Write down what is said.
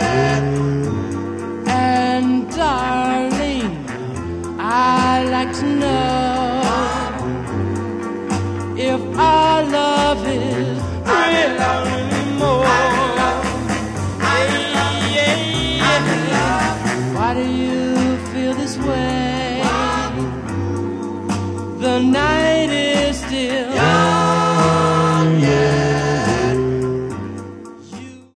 And darling, I'd like to know if our love is real anymore. Why do you feel this way? The night is still young, yeah.